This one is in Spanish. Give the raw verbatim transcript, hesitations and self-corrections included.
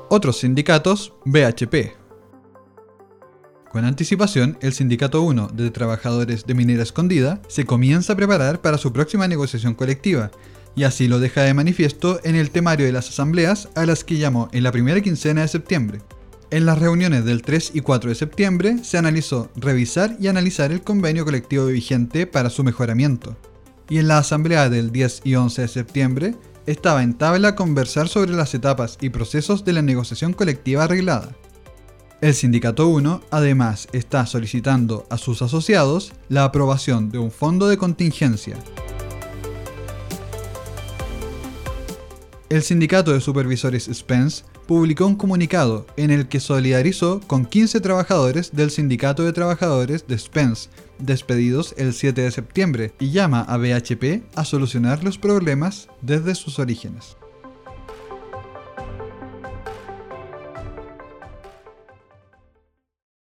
Otros sindicatos, B H P. Con anticipación, el Sindicato uno de Trabajadores de Minera Escondida se comienza a preparar para su próxima negociación colectiva, y así lo deja de manifiesto en el temario de las asambleas a las que llamó en la primera quincena de septiembre. En las reuniones del tres y cuatro de septiembre se analizó revisar y analizar el convenio colectivo vigente para su mejoramiento, y en la asamblea del diez y once de septiembre estaba en tabla conversar sobre las etapas y procesos de la negociación colectiva arreglada. El Sindicato uno además está solicitando a sus asociados la aprobación de un fondo de contingencia. El Sindicato de Supervisores Spence publicó un comunicado en el que solidarizó con quince trabajadores del Sindicato de Trabajadores de Spence, despedidos el siete de septiembre, y llama a B H P a solucionar los problemas desde sus orígenes.